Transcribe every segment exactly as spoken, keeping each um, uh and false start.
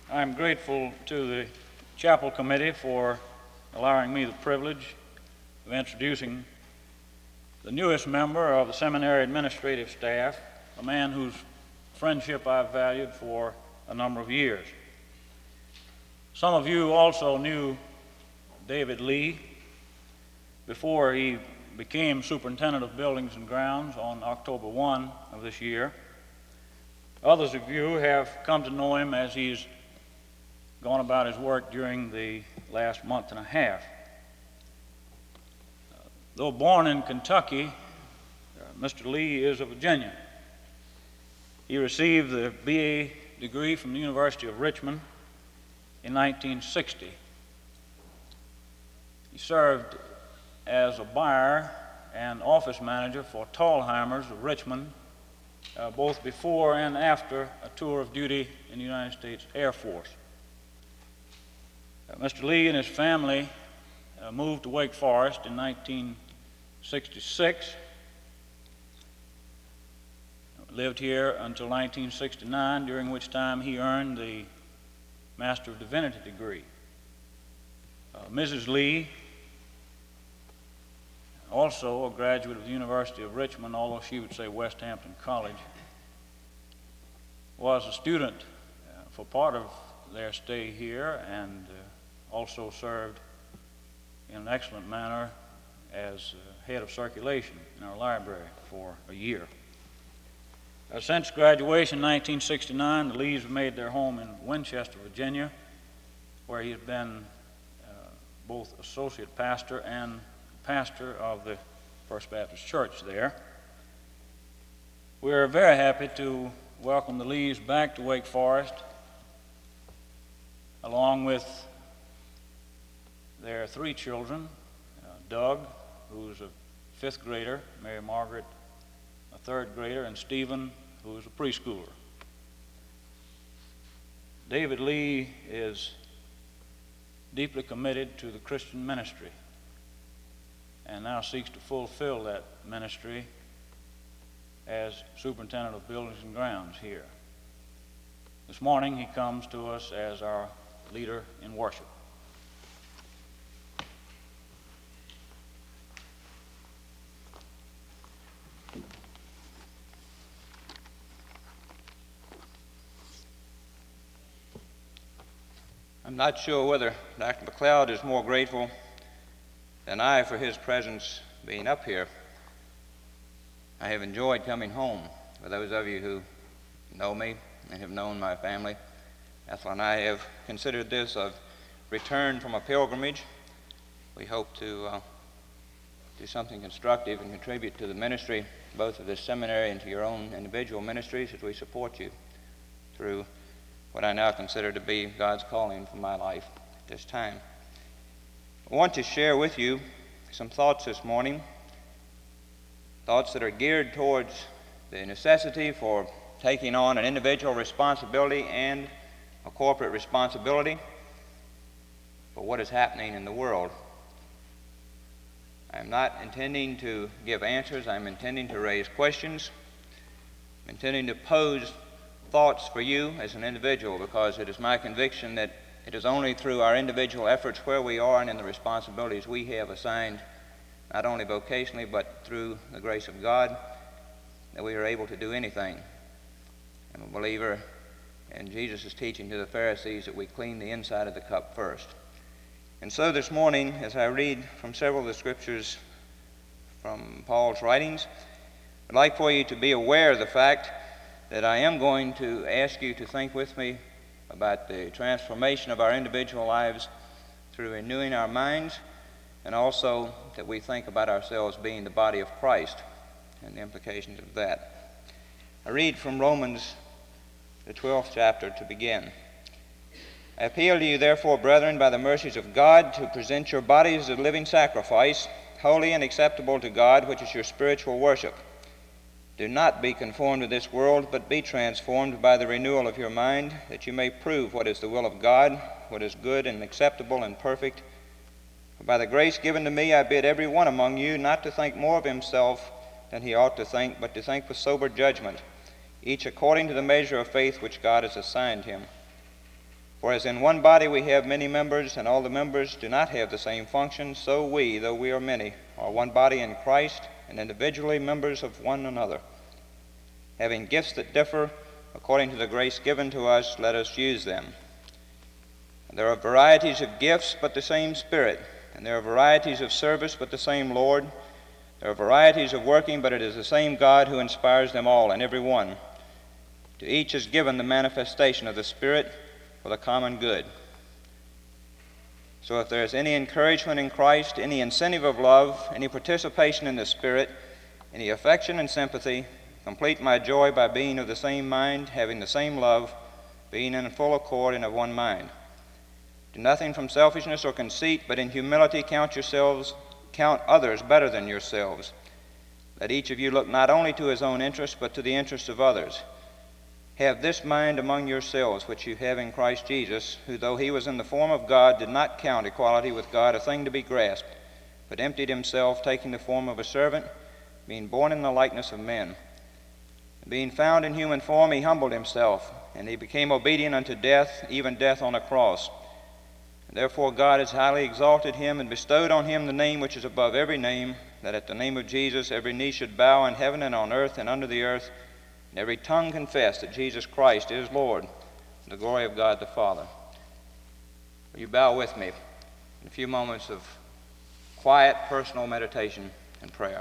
I'm grateful to the Chapel Committee for allowing me the privilege of introducing the newest member of the seminary administrative staff, a man whose friendship I've valued for a number of years. Some of you also knew David Lee before he became superintendent of buildings and grounds on October first of this year. Others of you have come to know him as he's gone about his work during the last month and a half. Though born in Kentucky, uh, Mister Lee is a Virginian. He received the B A degree from the University of Richmond in nineteen sixty. He served as a buyer and office manager for Tallheimers of Richmond, uh, both before and after a tour of duty in the United States Air Force. Uh, Mister Lee and his family uh, moved to Wake Forest in nineteen sixty-six, lived here until nineteen sixty-nine, during which time he earned the Master of Divinity degree. Uh, Missus Lee, also a graduate of the University of Richmond, although she would say West Hampton College, was a student uh, for part of their stay here and uh, also served in an excellent manner as uh, head of circulation in our library for a year. Uh, since graduation in nineteen sixty-nine, the Lees have made their home in Winchester, Virginia, where he has been uh, both associate pastor and pastor of the First Baptist Church there. We're very happy to welcome the Lees back to Wake Forest, along with their three children, uh, Doug, who's a fifth grader, Mary Margaret, a third grader, and Stephen, who's a preschooler. David Lee is deeply committed to the Christian ministry and now seeks to fulfill that ministry as superintendent of buildings and grounds here. This morning he comes to us as our leader in worship. I'm not sure whether Doctor McLeod is more grateful than I for his presence being up here. I have enjoyed coming home. For those of you who know me and have known my family, Ethel and I have considered this a return from a pilgrimage. We hope to uh, do something constructive and contribute to the ministry, both of this seminary and to your own individual ministries, as we support you through what I now consider to be God's calling for my life at this time. I want to share with you some thoughts this morning, thoughts that are geared towards the necessity for taking on an individual responsibility and a corporate responsibility for what is happening in the world. I'm not intending to give answers. I'm intending to raise questions. I'm intending to pose thoughts for you as an individual, because it is my conviction that it is only through our individual efforts where we are and in the responsibilities we have assigned, not only vocationally but through the grace of God, that we are able to do anything. I'm a believer in Jesus' teaching to the Pharisees that we clean the inside of the cup first. And so this morning, as I read from several of the scriptures from Paul's writings, I'd like for you to be aware of the fact that I am going to ask you to think with me about the transformation of our individual lives through renewing our minds, and also that we think about ourselves being the body of Christ and the implications of that. I read from Romans, the twelfth chapter, to begin. I appeal to you, therefore, brethren, by the mercies of God, to present your bodies as a living sacrifice, holy and acceptable to God, which is your spiritual worship. Do not be conformed to this world, but be transformed by the renewal of your mind, that you may prove what is the will of God, what is good and acceptable and perfect. For by the grace given to me, I bid every one among you not to think more of himself than he ought to think, but to think with sober judgment, each according to the measure of faith which God has assigned him. For For as in one body we have many members, and all the members do not have the same function, so we, though we are many, are one body in Christ, and individually members of one another. Having gifts that differ according to the grace given to us, let us use them. And there are varieties of gifts, but the same Spirit. And there are varieties of service, but the same Lord. There are varieties of working, but it is the same God who inspires them all and every one. To each is given the manifestation of the Spirit for the common good. So if there is any encouragement in Christ, any incentive of love, any participation in the Spirit, any affection and sympathy, complete my joy by being of the same mind, having the same love, being in full accord and of one mind. Do nothing from selfishness or conceit, but in humility count yourselves, count others better than yourselves. Let each of you look not only to his own interest, but to the interest of others. Have this mind among yourselves, which you have in Christ Jesus, who, though he was in the form of God, did not count equality with God a thing to be grasped, but emptied himself, taking the form of a servant, being born in the likeness of men. And being found in human form, he humbled himself, and he became obedient unto death, even death on a cross. And therefore God has highly exalted him, and bestowed on him the name which is above every name, that at the name of Jesus every knee should bow in heaven and on earth and under the earth, and every tongue confess that Jesus Christ is Lord, to the glory of God the Father. Will you bow with me in a few moments of quiet, personal meditation and prayer?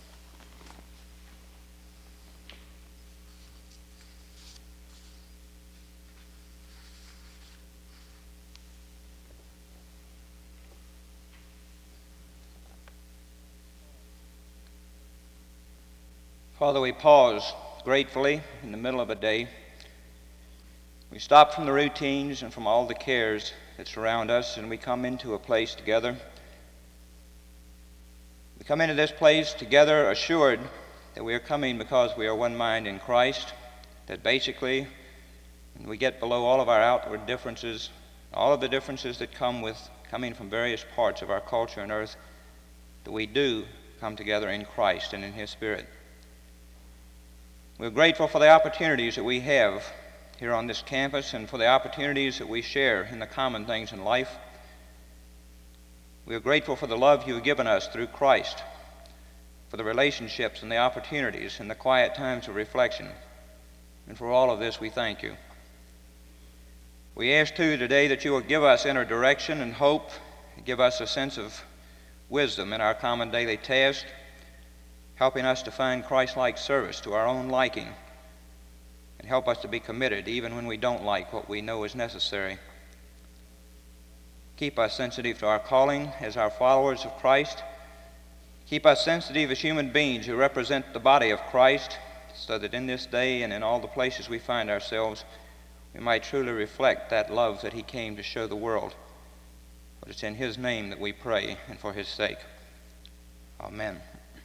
Father, we pause gratefully in the middle of a day. We stop from the routines and from all the cares that surround us, and we come into a place together. We come into this place together assured that we are coming because we are one mind in Christ, that basically when we get below all of our outward differences, all of the differences that come with coming from various parts of our culture and earth, that we do come together in Christ and in his Spirit. We're grateful for the opportunities that we have here on this campus and for the opportunities that we share in the common things in life. We are grateful for the love you have given us through Christ, for the relationships and the opportunities and the quiet times of reflection. And for all of this, we thank you. We ask, too, today that you will give us inner direction and hope, and give us a sense of wisdom in our common daily task, helping us to find Christ-like service to our own liking, and help us to be committed even when we don't like what we know is necessary. Keep us sensitive to our calling as our followers of Christ. Keep us sensitive as human beings who represent the body of Christ, so that in this day and in all the places we find ourselves, we might truly reflect that love that he came to show the world. But it's in his name that we pray, and for his sake. Amen.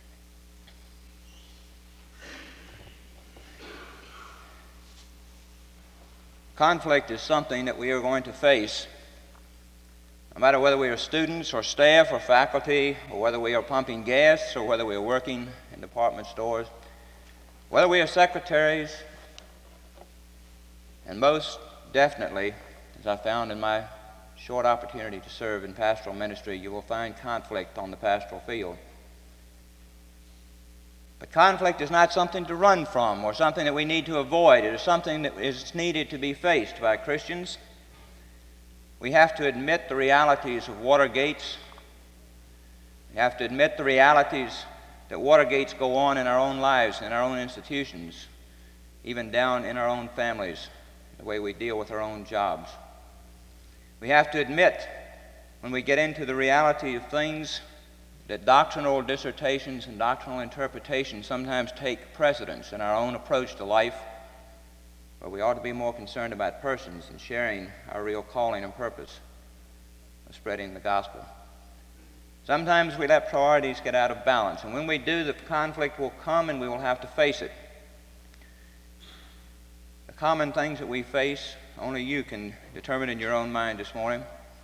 Conflict is something that we are going to face, no matter whether we are students or staff or faculty, or whether we are pumping gas, or whether we are working in department stores, whether we are secretaries, and most definitely, as I found in my short opportunity to serve in pastoral ministry, you will find conflict on the pastoral field. But conflict is not something to run from or something that we need to avoid. It is something that is needed to be faced by Christians. We have to admit the realities of Watergates. We have to admit the realities that Watergates go on in our own lives, in our own institutions, even down in our own families, the way we deal with our own jobs. We have to admit, when we get into the reality of things, that doctrinal dissertations and doctrinal interpretations sometimes take precedence in our own approach to life, but we ought to be more concerned about persons and sharing our real calling and purpose of spreading the gospel. Sometimes we let priorities get out of balance, and when we do, the conflict will come and we will have to face it. The common things that we face, only you can determine in your own mind this morning.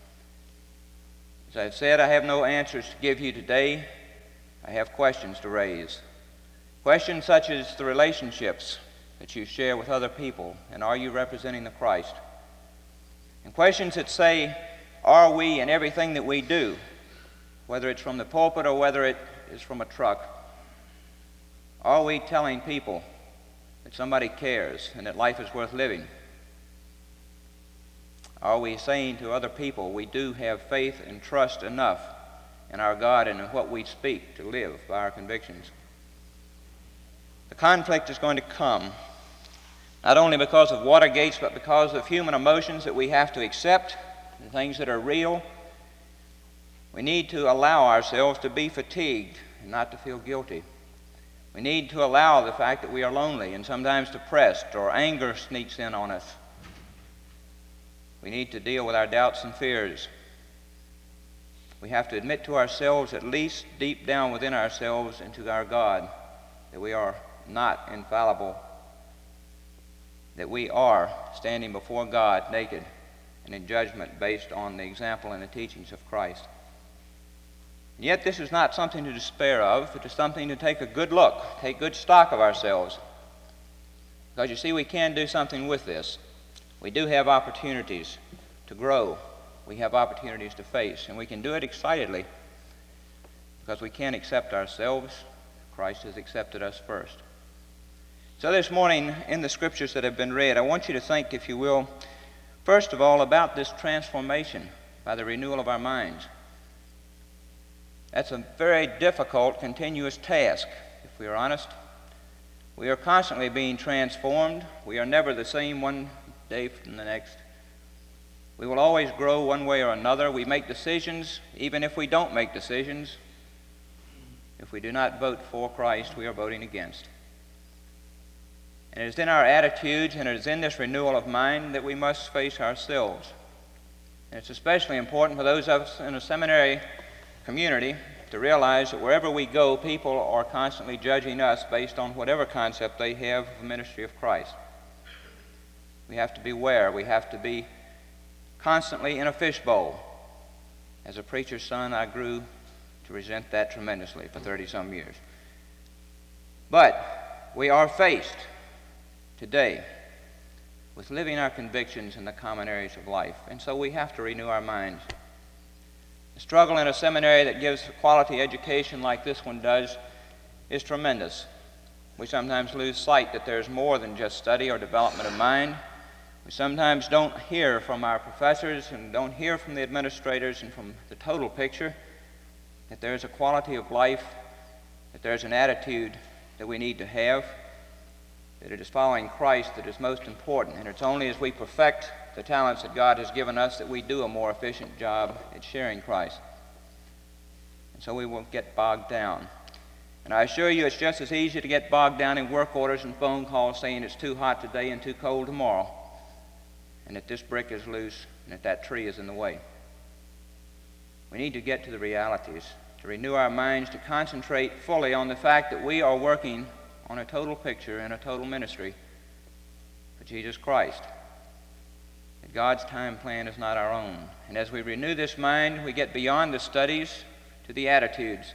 As I've said, I have no answers to give you today. I have questions to raise. Questions such as the relationships that you share with other people, and are you representing the Christ? And And questions that say, are we in everything that we do, whether it's from the pulpit or whether it is from a truck, are we telling people that somebody cares and that life is worth living? Are we saying to other people we do have faith and trust enough in our God and in what we speak to live by our convictions? The conflict is going to come, not only because of Watergate, but because of human emotions that we have to accept, the things that are real. We need to allow ourselves to be fatigued and not to feel guilty. We need to allow the fact that we are lonely and sometimes depressed or anger sneaks in on us. We need to deal with our doubts and fears. We have to admit to ourselves, at least deep down within ourselves and to our God, that we are not infallible, that we are standing before God naked and in judgment based on the example and the teachings of Christ. And yet this is not something to despair of. It is something to take a good look, take good stock of ourselves. Because you see, we can do something with this. We do have opportunities to grow. We have opportunities to face, and we can do it excitedly because we can accept ourselves. Christ has accepted us first. So this morning, in the scriptures that have been read, I want you to think, if you will, first of all, about this transformation by the renewal of our minds. That's a very difficult, continuous task, if we are honest. We are constantly being transformed. We are never the same one day from the next. We will always grow one way or another. We make decisions, even if we don't make decisions. If we do not vote for Christ, we are voting against. And it is in our attitudes and it is in this renewal of mind that we must face ourselves. And it's especially important for those of us in a seminary community to realize that wherever we go, people are constantly judging us based on whatever concept they have of the ministry of Christ. We have to beware. We have to be constantly in a fishbowl. As a preacher's son, I grew to resent that tremendously for thirty-some years. But we are faced today with living our convictions in the common areas of life, and so we have to renew our minds. The struggle in a seminary that gives a quality education like this one does is tremendous. We sometimes lose sight that there's more than just study or development of mind. We sometimes don't hear from our professors and don't hear from the administrators and from the total picture that there's a quality of life, that there's an attitude that we need to have, that it is following Christ that is most important, and it's only as we perfect the talents that God has given us that we do a more efficient job at sharing Christ. And so we won't get bogged down. And I assure you it's just as easy to get bogged down in work orders and phone calls saying it's too hot today and too cold tomorrow, and that this brick is loose and that that tree is in the way. We need to get to the realities, to renew our minds, to concentrate fully on the fact that we are working on a total picture and a total ministry for Jesus Christ. That God's time plan is not our own. And as we renew this mind, we get beyond the studies to the attitudes.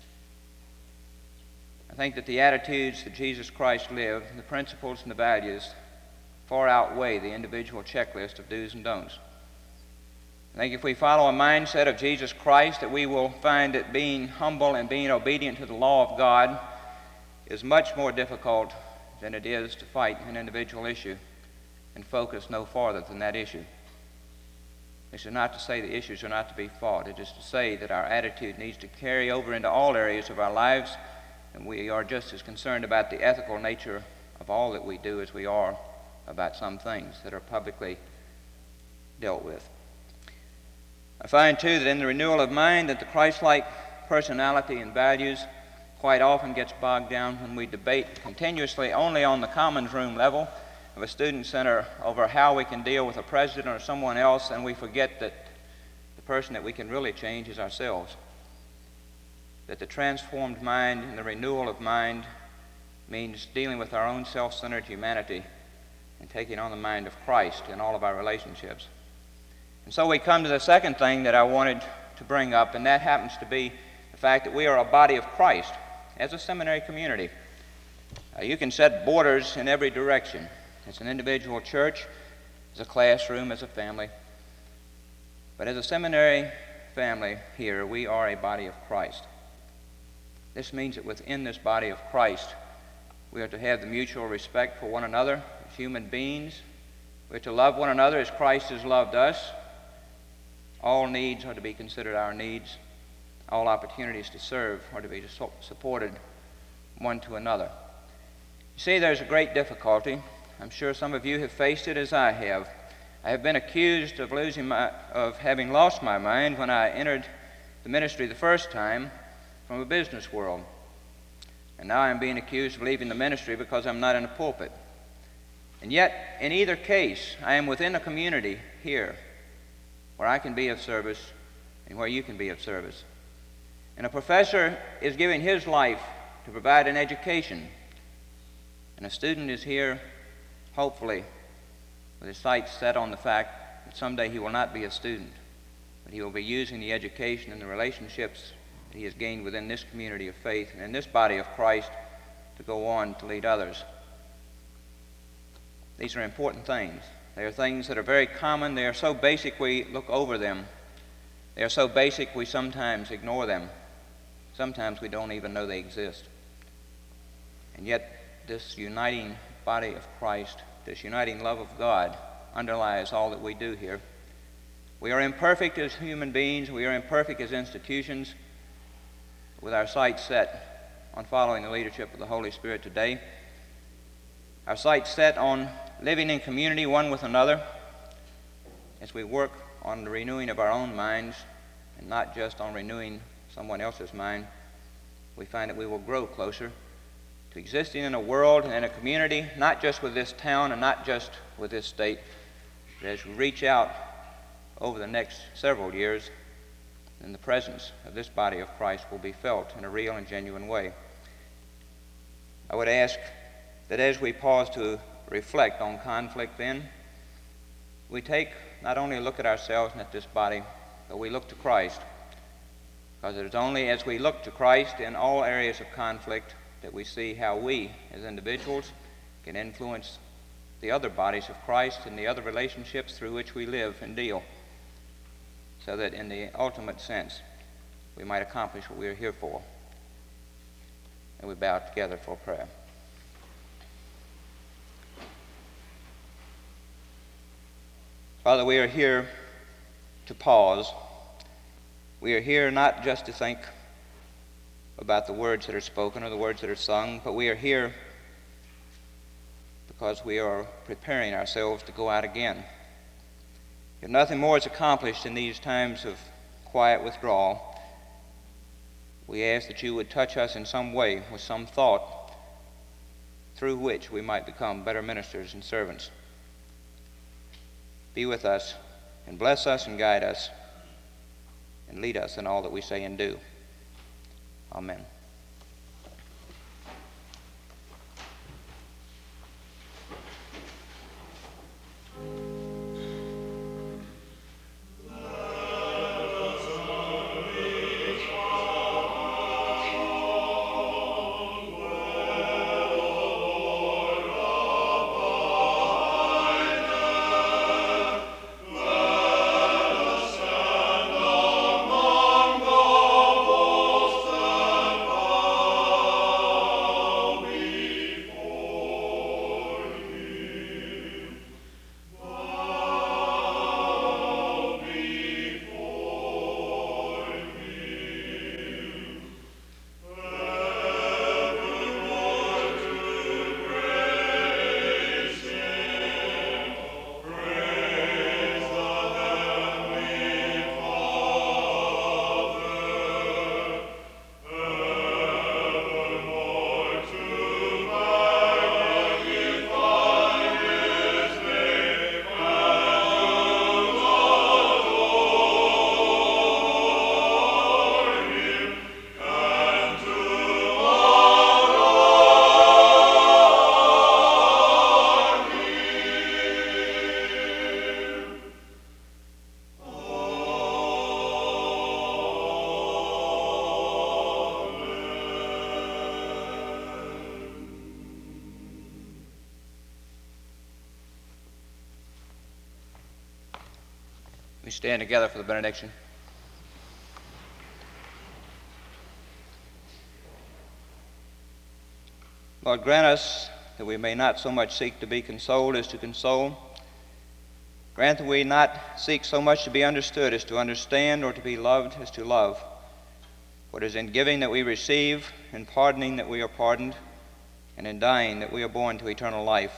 I think that the attitudes that Jesus Christ lived, the principles and the values, far outweigh the individual checklist of do's and don'ts. I think if we follow a mindset of Jesus Christ, that we will find that being humble and being obedient to the law of God is much more difficult than it is to fight an individual issue and focus no farther than that issue. This is not to say the issues are not to be fought. It is to say that our attitude needs to carry over into all areas of our lives, and we are just as concerned about the ethical nature of all that we do as we are about some things that are publicly dealt with. I find, too, that in the renewal of mind that the Christ-like personality and values quite often gets bogged down when we debate continuously only on the commons room level of a student center over how we can deal with a president or someone else, and we forget that the person that we can really change is ourselves. That the transformed mind and the renewal of mind means dealing with our own self-centered humanity and taking on the mind of Christ in all of our relationships. And so we come to the second thing that I wanted to bring up, and that happens to be the fact that we are a body of Christ as a seminary community. Uh, you can set borders in every direction. As an individual church, as a classroom, as a family. But as a seminary family here, we are a body of Christ. This means that within this body of Christ, we are to have the mutual respect for one another as human beings. We are to love one another as Christ has loved us. All needs are to be considered our needs. All opportunities to serve are to be supported one to another. You see, there's a great difficulty. I'm sure some of you have faced it as I have. I have been accused of losing my, of having lost my mind when I entered the ministry the first time from a business world. And now I'm being accused of leaving the ministry because I'm not in a pulpit. And yet, in either case, I am within a community here where I can be of service and where you can be of service. And a professor is giving his life to provide an education. And a student is here, hopefully, with his sights set on the fact that someday he will not be a student, but he will be using the education and the relationships that he has gained within this community of faith and in this body of Christ to go on to lead others. These are important things. They are things that are very common. They are so basic we look over them. They are so basic we sometimes ignore them. Sometimes we don't even know they exist. And yet this uniting body of Christ, this uniting love of God underlies all that we do here. We are imperfect as human beings. We are imperfect as institutions. With our sights set on following the leadership of the Holy Spirit today, our sights set on living in community one with another as we work on the renewing of our own minds and not just on renewing someone else's mind, we find that we will grow closer to existing in a world and in a community, not just with this town and not just with this state, but as we reach out over the next several years, then the presence of this body of Christ will be felt in a real and genuine way. I would ask that as we pause to reflect on conflict then, we take not only a look at ourselves and at this body, but we look to Christ. Because it is only as we look to Christ in all areas of conflict that we see how we, as individuals, can influence the other bodies of Christ and the other relationships through which we live and deal, so that in the ultimate sense, we might accomplish what we are here for. And we bow together for prayer. Father, we are here to pause. We are here not just to think about the words that are spoken or the words that are sung, but we are here because we are preparing ourselves to go out again. If nothing more is accomplished in these times of quiet withdrawal, we ask that you would touch us in some way with some thought through which we might become better ministers and servants. Be with us and bless us and guide us and lead us in all that we say and do. Amen. We stand together for the benediction. Lord, grant us that we may not so much seek to be consoled as to console. Grant that we not seek so much to be understood as to understand, or to be loved as to love. For it is in giving that we receive, in pardoning that we are pardoned, and in dying that we are born to eternal life.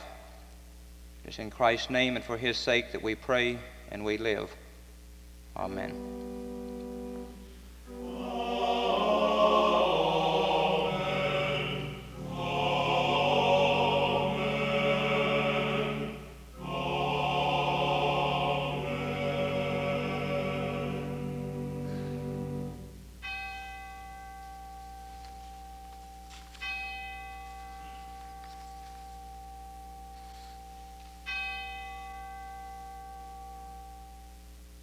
It is in Christ's name and for his sake that we pray and we live. Amen.